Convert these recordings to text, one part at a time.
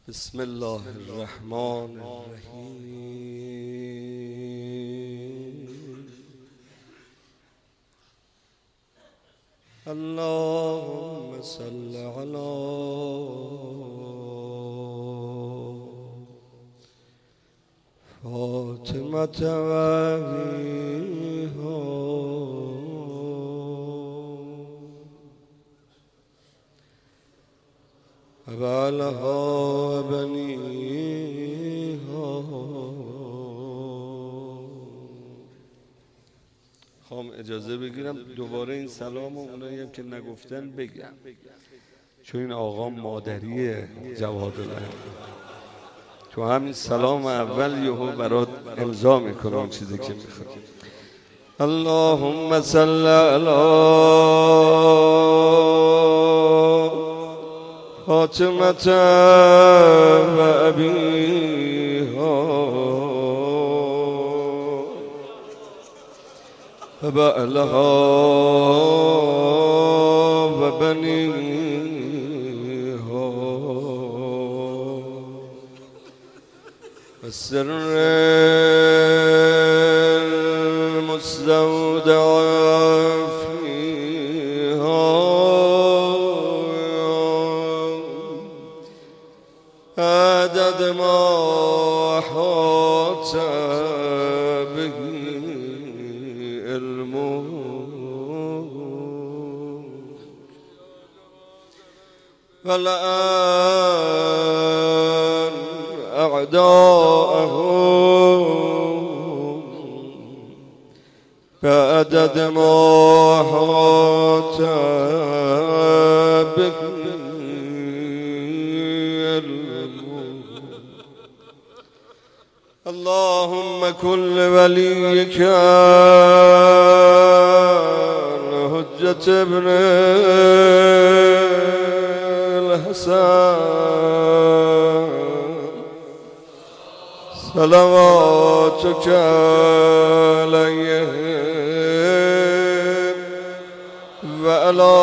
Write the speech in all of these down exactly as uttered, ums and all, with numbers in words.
بسم الله الرحمن الرحیم. اللهم صل على فاطمة وأبيها وبعلها وبنيها. خواهم اجازه بگیرم دوباره این سلام و اونایی هم که نگفتن بگم، چون این آقا مادریه جواد الله، تو همین سلام اول یهو برات امضا میکنه اون چیزی که میخواد. اللهم صل علی فاطمة وأبيها وبعلها وبنيها والسر المستودع عدد ما أحاط به علمه ولأن أعداءه بعدد ما أحاط به اللهم كن لوليك الحجة ابن الحسن صلواتك عليه وعلى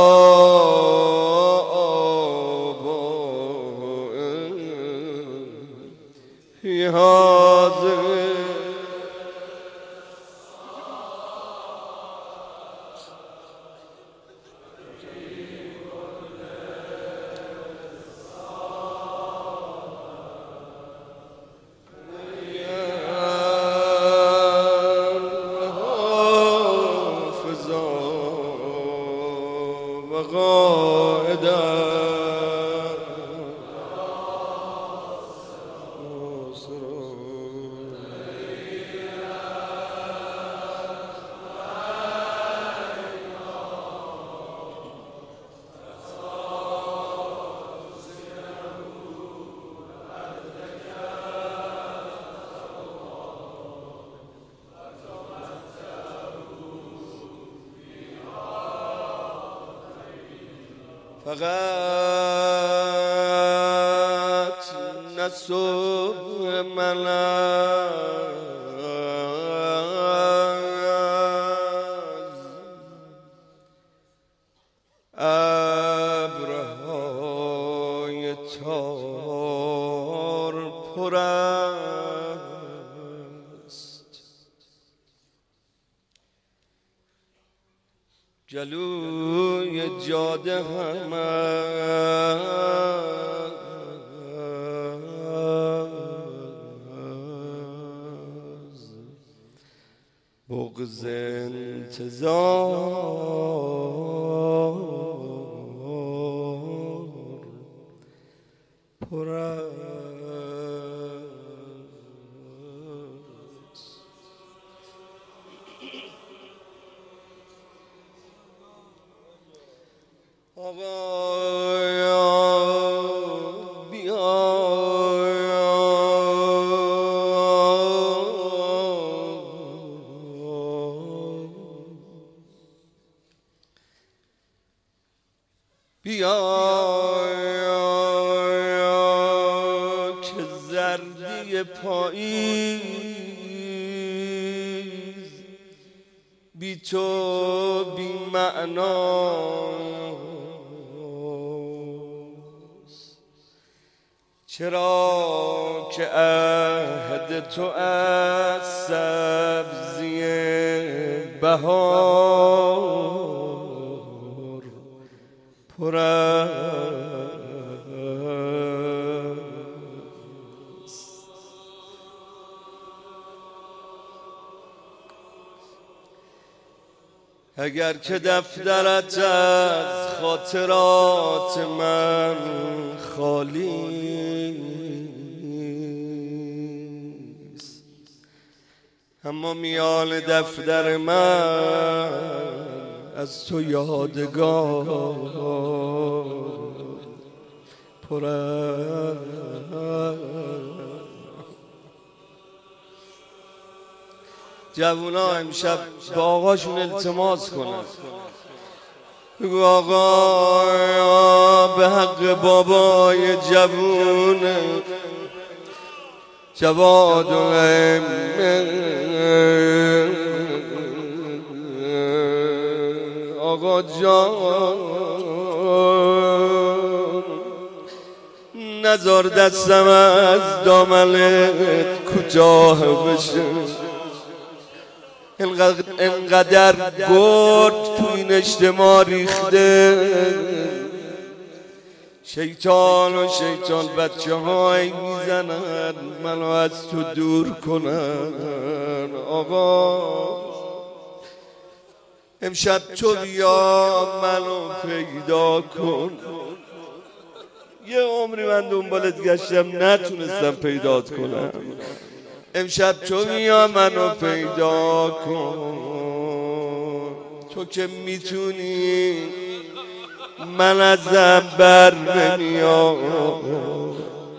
آبائه هذه فقط نسب من ابرهای تار پر است، جلوی جاده هم از بغض انتظار پر است. آقایا بیا بیا که زردی پاییز بی تو بی معنا چرا که عهد تو از سبزی بهار پر است. اگر که دفترت از خاطرات من خالی است، اما میان دفتر من از تو یادگار پر است. جوونا امشب با آقاشون التماس کنن، بگو آقا به حق بابای جوون جواد آقا جان نذار دستم از دامنت کوتاه بشه. انقدر گرد تو این اجتماع ریخته، شیطان و شیطان بچه های میزنن منو از تو دور کنن. آقا امشب تو بیا منو پیدا کن. یه عمری من دنبالت گشتم نتونستم پیدات کنم، امشب تو بیا منو پیدا کن. تو که میتونی من ازم بر نمیاد.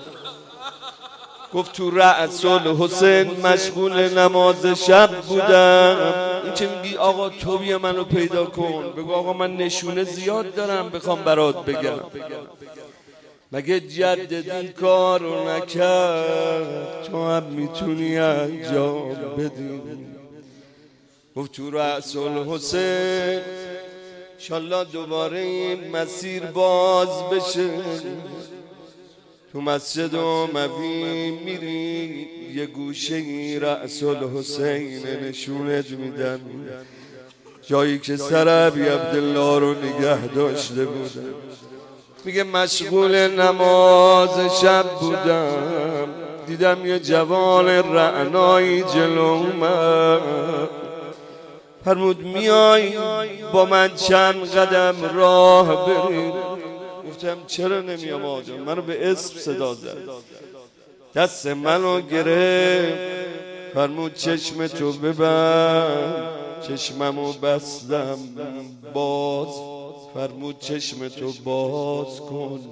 گفت تو رأس الحسین مشغول نماز شب بودم. این که میگی آقا تو بیا منو پیدا کن، بگو آقا من نشونه زیاد دارم بخوام برات بگم. مگه جدد این کارو نکرد تو هم میتونی انجام بدی. گفت تو رأس الحسین انشالله دوباره این مسیر باز بشه. تو مسجد اموی میری یه گوشه رأس الحسین نشونت میدن، جایی که سر ابی عبدالله رو نگه داشته بودن. میگه مشغول نماز شب بودم، دیدم یه جوان رعنایی جلو اومد. فرمود میای با من چند قدم راه بریم. گفتم چرا نمیام آقا، منو به اسم صدا زد، دست منو گرفت، فرمود چشم تو ببند. چشممو بستم باز، فرمود چشم تو باز کن.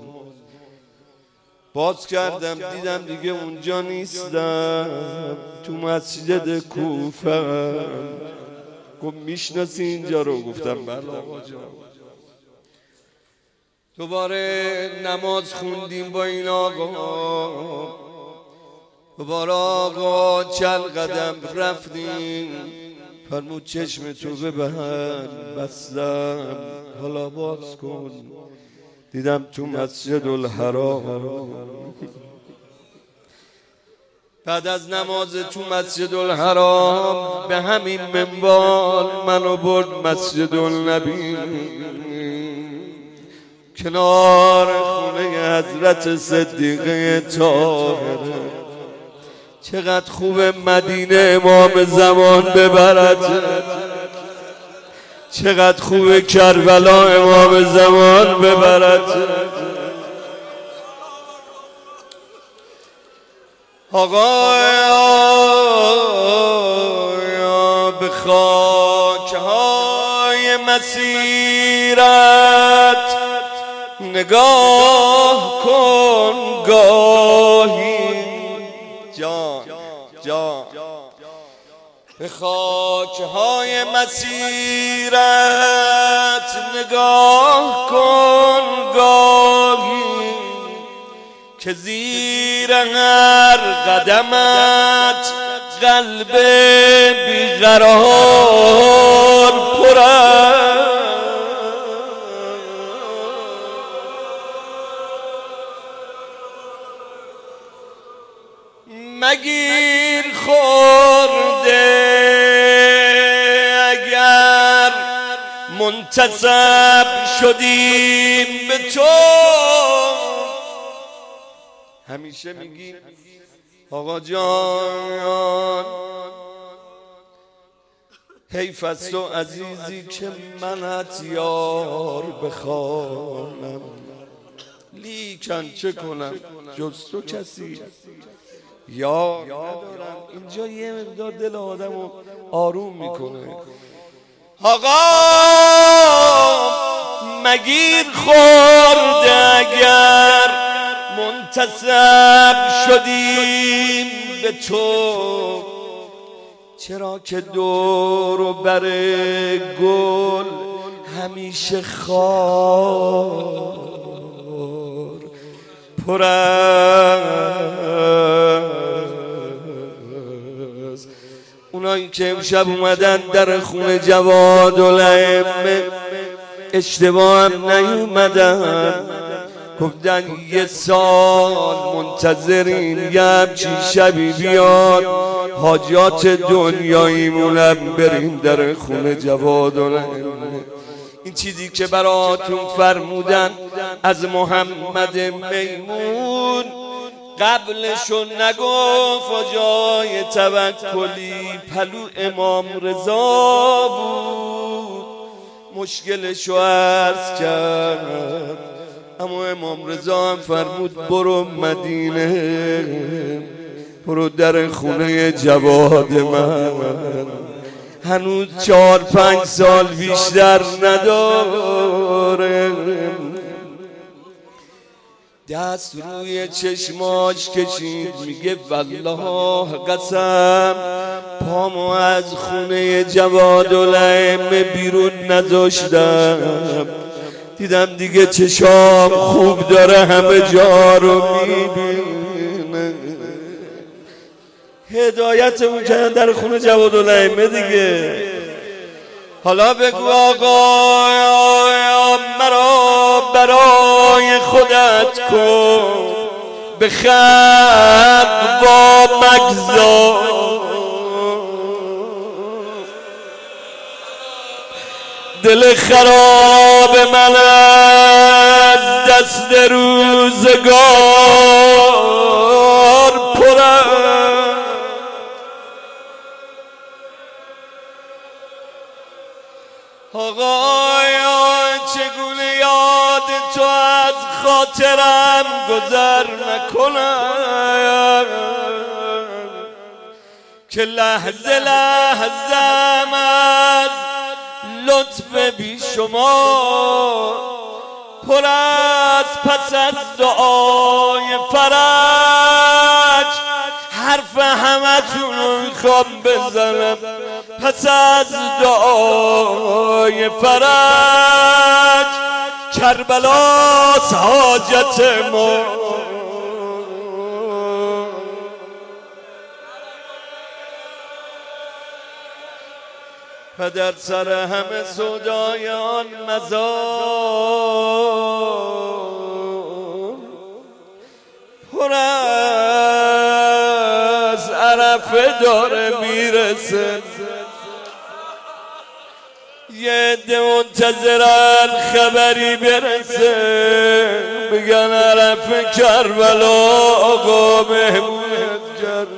باز کردم دیدم دیگه اونجا نیستم، تو مسجد کوفه. گفت میشناسی اینجا رو؟ گفتم بله آقا جان. دوباره نماز خوندیم با این آقا، دوباره آقا چل قدم رفتیم. فرمود چشم تو ببند، بستم، حالا باز کن. دیدم تو مسجد الحرام. بعد از نماز تو مسجد الحرام به همین منوال منو برد مسجد النبی، کنار خونه حضرت صدیقه طاهره. چقدر خوب مدینه امام زمان ببرد، چقدر خوب کربلا امام زمان ببرد. آقا به خاکهای مسیرت نگاه کن گاهی. جان جان به خاکهای مسیرت نگاه کن گاهی، که زیر هر قدمت قلب بیقرار پر است. مگیر خورده اگر منتسب شدیم به تو. همیشه میگیم آقا جان حیف است و عزیزی که منت یار بخوانم، لیکن چه کنم جز تو کسی یار ندارم. اینجا یه مقدار دل آدمو آروم میکنه. آقا مگیر خورده اگر منتسب شدیم به تو، چرا که دور و بر گل همیشه خار پر است. اونایی که امشب اومدن در خونه جوادالائمه اشتباه هم نیومدن، گفتن یه سال منتظرین یه همچین شبی بیاد حاجات دنیاییمونم بریم در خونه جوادالائمه. این چیزی که براتون فرمودن از محمد میمون قبلشو نگفت، جای توکلی پلو امام رضا بود، مشکلشو عرض کرد. اما امام رضا هم فرمود برو مدینه، برو در خونه جواد من، هنوز چهار پنج سال بیشتر نداره. دست روی چشماش کشید میگه والله قسم پامو از خونه جوادالائمه بیرون نذاشتم، دیدم دیگه چشام خوب داره همه جا رو میبینه. هدایتمون کردن در خونه جوادالائمه دیگه. حالا بگو آقا مرا برای خودت کن، به خلق با مگذار، دل خراب من از دست روزگار پر است. آقایا چگونه یاد تو از خاطرم گذر نکنم که لحظه لحظه از لطف بی شما پر است. پس از دعای فرج حرف همتون رو میخوام بزنم، پس از دعای فرج کربلاست حاجت ما. و در سر همه سودای آن مزار پر از عرفه داره میرسه. یه عده منتظرن خبری برسه، بگن عرفه کربلا آقا مهمونت کرد.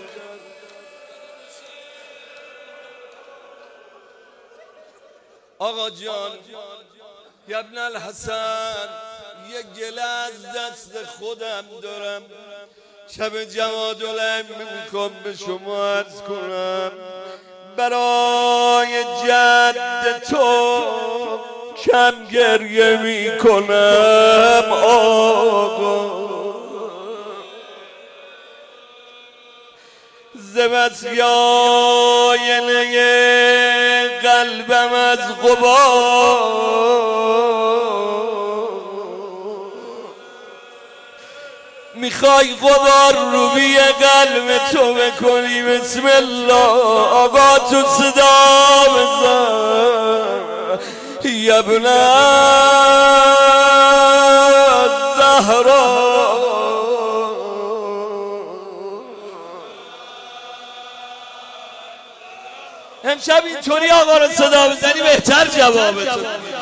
آقا جان یا ابن الحسن یه گله از دست خودم دارم، شب جوادالائمه میخوام به شما عرض کنم برای جد تو کم گریه میکنم. آقا زبس آینه قلبم از غبار، میخوای غبار رو بی قلب تو بکنی. بسم الله آقا تو صدا بزن یا ابن الزهرا. امشب اینطوری آقا رو صدا بزنی بهتر جوابتون.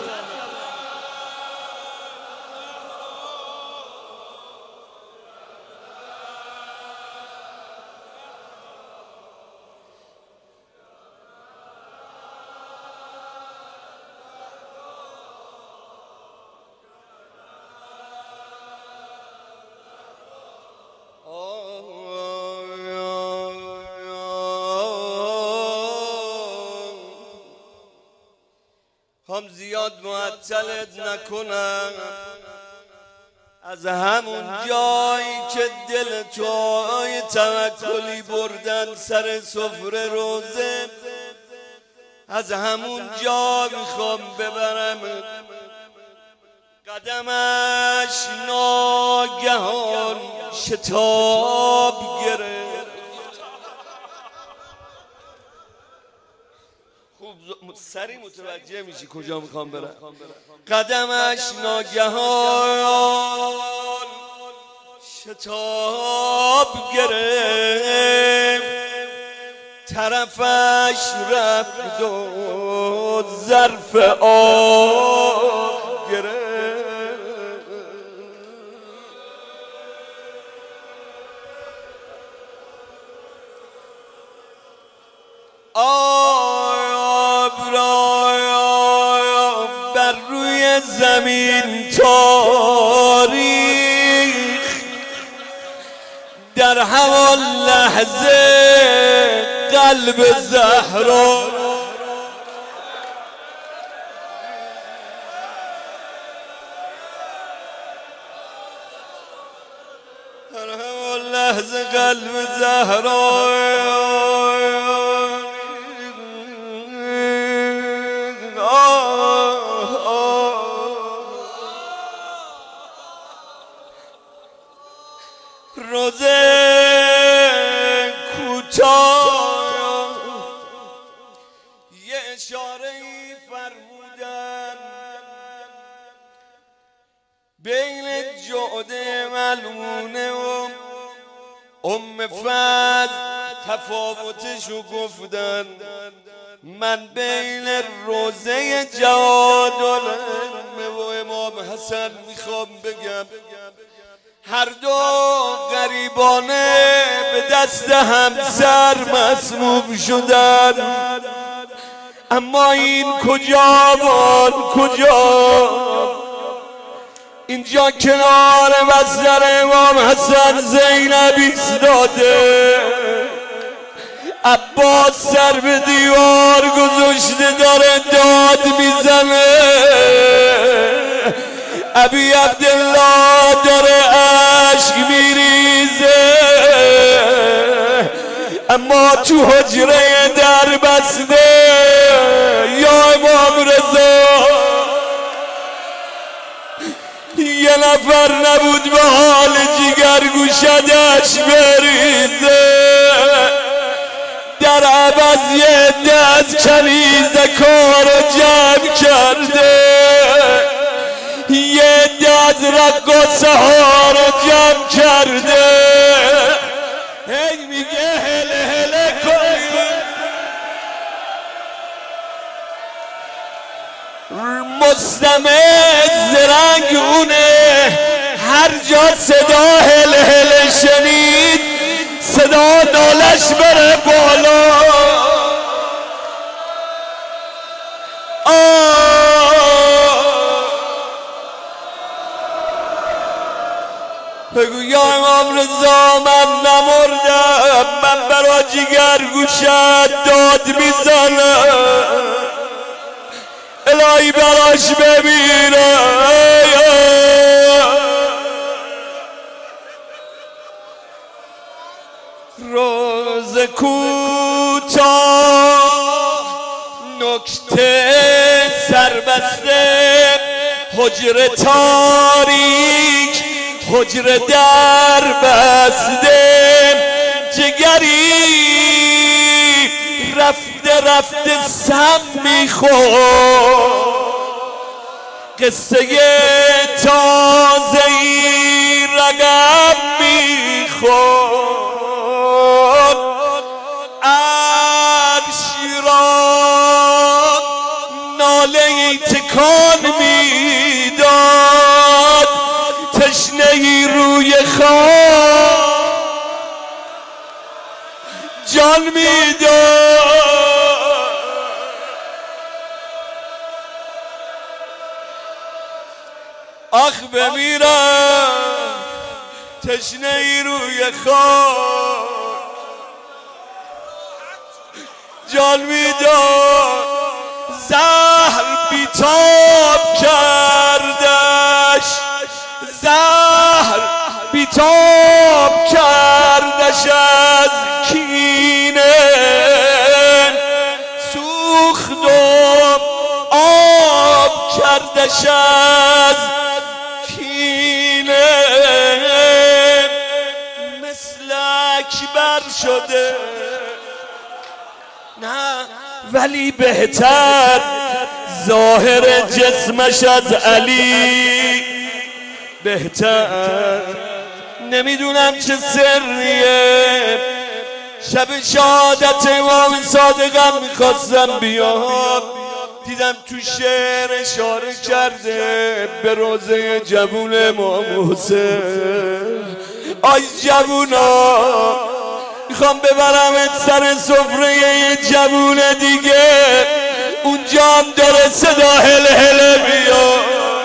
هم زیاد معطلت نکنم، از همون جایی که دل توی توکلی بردن سر سفره روزه، از همون جا میخوام ببرم. قدمش ناگهان شتاب گرفت. خوب سری متوجه میشی کجا میخوام برم. قدمش ناگهان شتاب گرفت، طرفش رفت و ظرف آب گرفت. آب را بر روی زمین تاریخ، در همان لحظه قلب زهرا در همان لحظه قلب زهرا روزه کوتاه یه اشاره ای فرمودن بین جعد ملعونه و ام فضل تفاوتشو گفتن. من بین روزه جوادالعلم و امام حسن میخوام بگم هر دو غریبانه به دست همسر مسموم شدن، اما این کجا بود؟ کجا؟ اینجا کنار بستر امام حسن زینب ایستاده، عباس سر به دیوار گذاشته داره داد میزنه، ابی عبدالله داره عشق میریزه، اما تو حجره در بسته یا امام رضا یه نفر نبود به حال جگر گوشدش بریزه. در عوض یه عده از کنیزه کارو جمع کرده، یه عده از رقاصه ها رو جمع کرده. هی میگه هله هله کنید مستمع زرنگونه، هر جا صدا هله هله شنید صدا نالش بره بالا. بگو یا امام رضا من نمردم، من برا جگر گوشت داد میزنم، الهی براش ببینم. روز کوتاه نکته سربسته، حجره تاریک حجره در بسته، جگری رفته رفته سم میخور، قصه تازه‌ای رقم میخور. عرش را جان میداد آخ بمیرم تشنه ای روی خاک جان میداد زهر بیتاب کردش زهر بیتاب کردش از کینه سوخت و آب کردش از کینه مثل اکبر شده نه ولی بهتر ظاهر جسمش از علی بهتر نمیدونم چه سریه شب شهادت امام صادقم میخواستم بیام دیدم تو شعر اشاره کرده به روزه جوون امام حسین آی جوونا میخوام ببرمت سر سفره یه جوون دیگه اونجا هم داره صدا هل هل بیا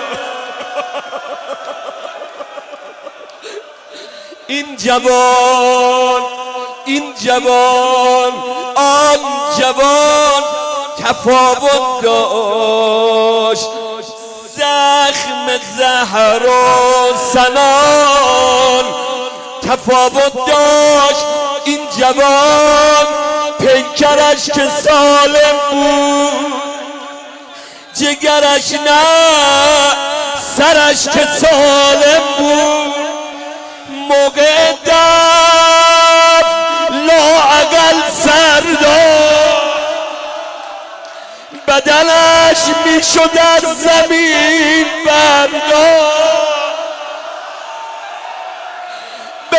این جوان این جوان آن جوان تفاوت داشت زخم زهر و سنان تفاوت داشت این جوان پیکرش که سالم بود جگرش نه سرش که سالم بود موقع دف لااقل سردار بدنش میشد از زمین بردار به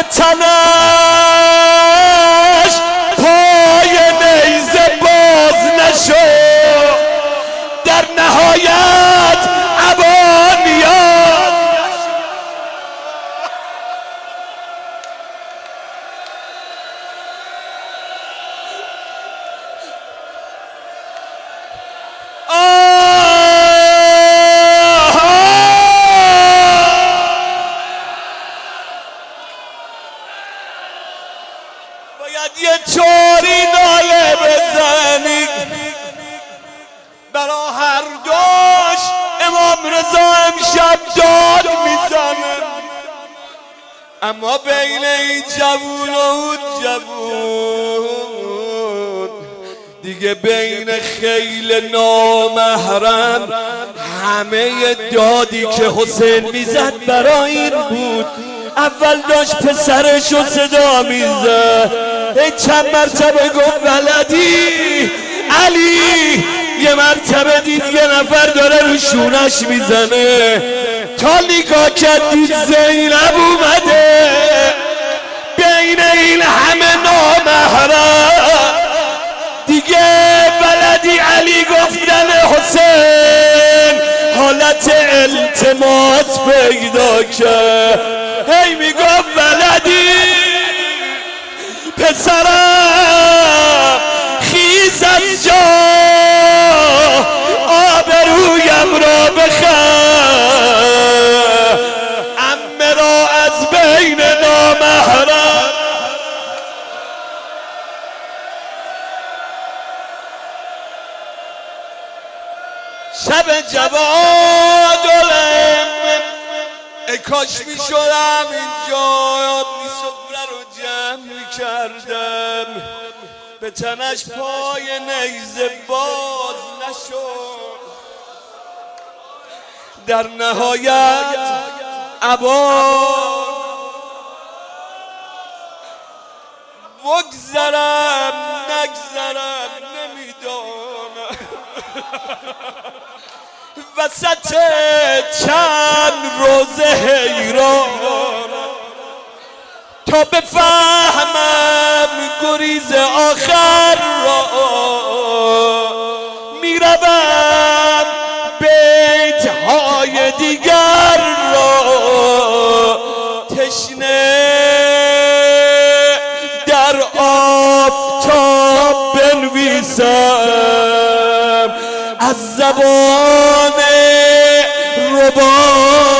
تنش پای نیزه باز نشد در نهایت ابانیات یه چاری ناله بزنی برا هر دوش امام رضا امشب داد میزنه اما بین این جوون و اون جوون دیگه بین خیل نامحرم همه دادی که حسین میزد برا این بود اول داشت پسرشو صدا میزد چند مرتبه گفت ولدی علی یه مرتبه دید یه نفر داره رو شونش میزنه تا نگاه کرد دید زینب اومده بین این همه نامحرم دیگه ولدی علی گفتن حسین حالت التماس پیدا کرد هی میگفت ولدی پسرم خیز از جا آبرویم را بخر عمه را از بین نامحرم شب جوادلم ای کاش می شدم اینجا می سفره رو جمع می کردم به تنش پای نیزه باز نشد در نهایت عبا بگذرم نگذرم نمیدانم وسط چند روز حیران تا بفهمم گریز آخر را میروم بیت های دیگر را تشنه در آفتاب بنویسم از زبان ربا.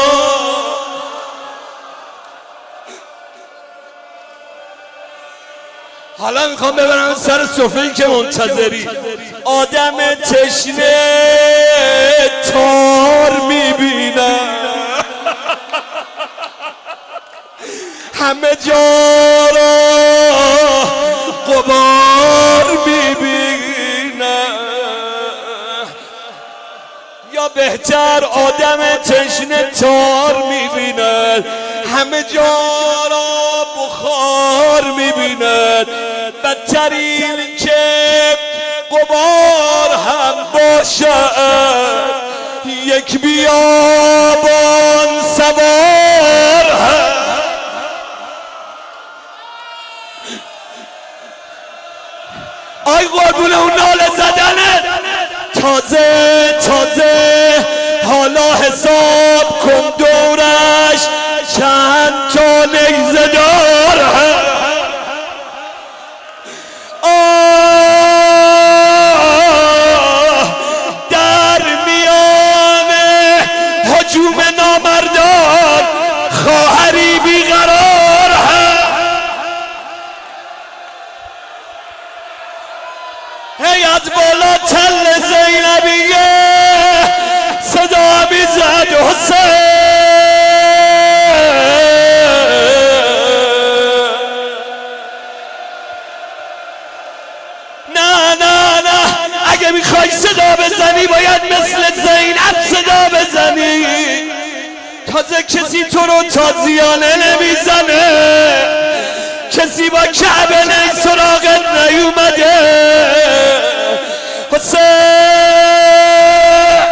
حالا میخوام ببرم سر صفحه‌ای که منتظری. آدم تشنه تار میبینم، همه جا را غبار میبینم، یا بهتر آدم تشنه تار میبیند، همه جا را بخار میبیند. بدترین که غبار هم باشد، یک بیابان سوار هم. آی قربون اون ناله زدنه. تازه تازه حالا حساب کن دورش چند تا نیزه دار هم. آه در میان هجوم نامردان خواهری بیقرار هم. هی از بالا تل زینبیه صدا میزد حسین. نه نه نه، اگه میخوای صدا بزنی باید مثل زینب صدا بزنی. تازه کسی تو رو تازیانه نمیزنه، کسی با کعبه نی سراغت نیومده. حسین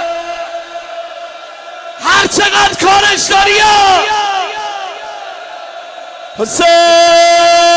هر چقدر کارش داری حسین.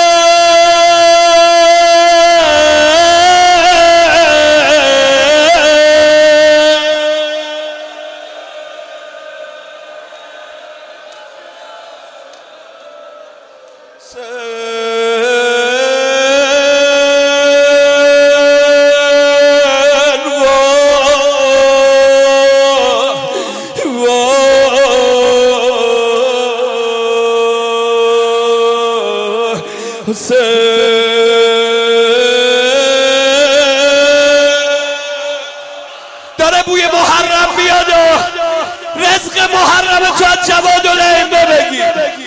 داره بوی محرم بیاد و رزق محرم تو از جوادالائمه بگی.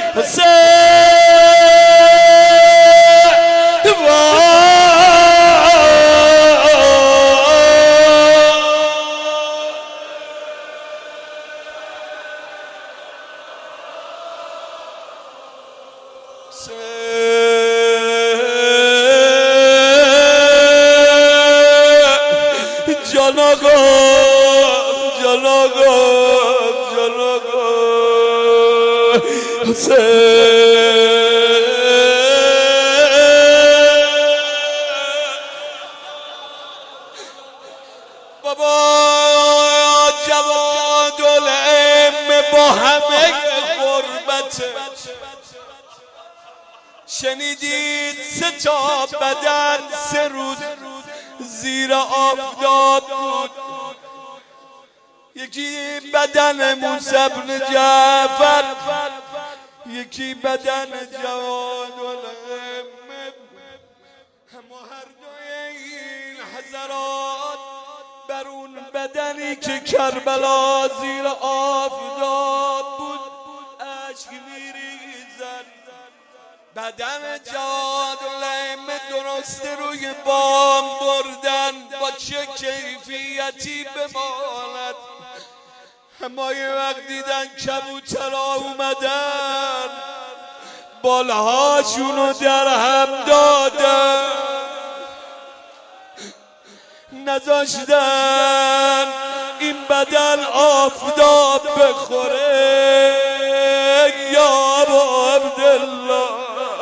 جان آقا جان آقا جان آقا حسین. بابا جوادالائمه با همه غربت شنیدید سه تا بدن سه روز زیر آفتاب بود. یکی بدن موسی بن جعفر، یکی بدن جوادالائمه. اما هر دوی این حضرات بر اون بدنی که کربلا زیر آفتاب بود اشک میریزن. بدن جوادالائمه درسته روی بام بردن با چه کیفیتی بماند، اما یه وقت دیدن کبوترها اومدن بالهاشونو در هم دادن، نذاشتن این بدن آفتاب بخوره. یا ابا عبدالله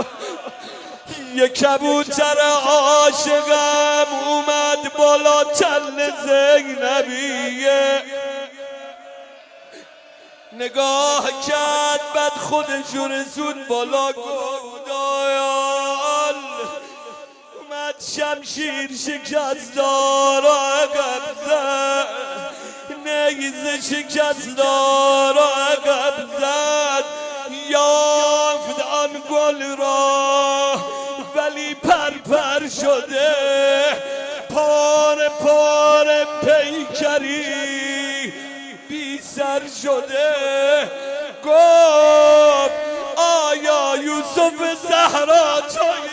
یک کبوتر عاشقم اومد بالا تل زینبیه، نگاه کرد بعد خودشو رسون بالا گودایال، اومد شمشیر شکست دارا عقب زد نیزه شکست دارا عقب زد یافت آن گل را ولی پرپر شده پاره پاره پیکری بی سر شده گفت آیا یوسف زهرا تویی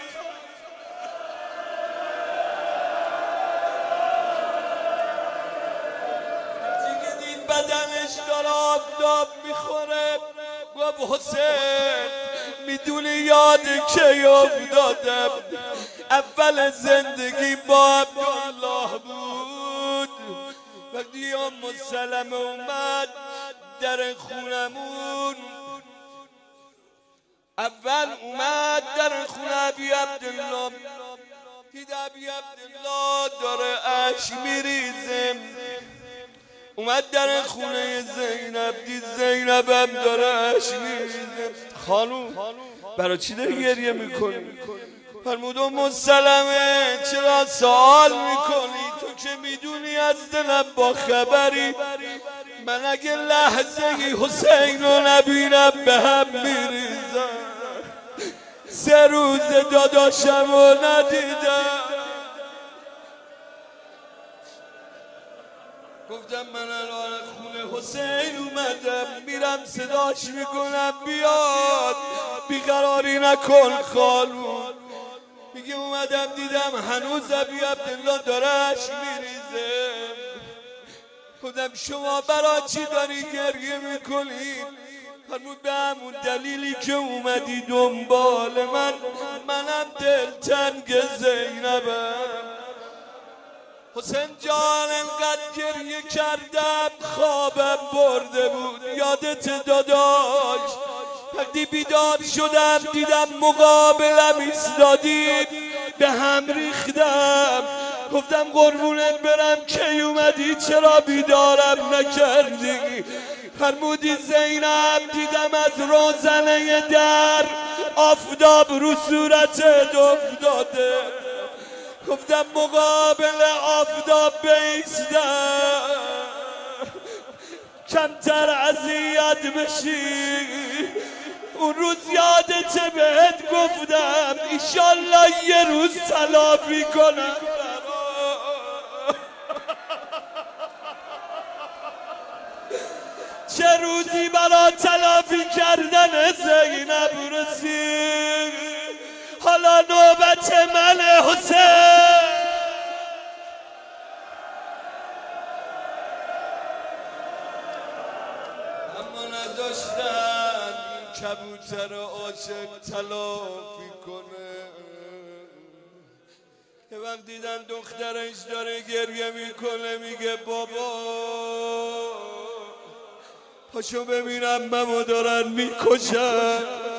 بدنش داره آفتاب میخوره گفت حسین میدونی یاد کی افتادم اول زندگی با عبدالله بود وقتی ام سلمه اومد در خونمون اول اومد در خونه ابی عبدالله دید ابی عبدالله داره اشک میریزه اومد در خونه زینب دید زینب هم داره اشک میریزه خانوم برای چی داری گریه میکنی؟ فرمود ام سلمه چرا سوال میکنی؟ تو که میدونی از دلم با خبری من اگه لحظه ای حسین رو نبینم به هم میریزم سه روز داداشم رو ندیدم گفتم من الان خونه حسین اومدم میرم صداش میکنم بیاد بیقراری نکن خالو میگه اومدم دیدم هنوز ابی عبدالله داره اشک میریزه گفتم شما برای چی داری گریه میکنی؟ فرمود به همون دلیلی که اومدی دنبال من منم دلتنگ زینبم حسین جان انقدر گریه کردم خوابم برده بود یادت داداش وقتی بیدار شدم دیدم مقابلم ایستادی به هم ریختم گفتم قربونت برم کی اومدی چرا بیدارم نکردی فرمودی زینب دیدم از روزنه در آفتاب رو صورتت افتاده گفتم مقابل آفتاب بیستم کمتر اذیت بشی اون روز یادت بهت گفتم ایشالله یه روز تلافی کنم چه روزی برا تلافی کردن زینب رسید حالا نوبت من حسین اما نداشتن این کبوتر عاشق تلافی کنه یه وقت دیدن دخترش داره گریه میکنه میگه بابا پاشو ببینم ممو دارن میکشن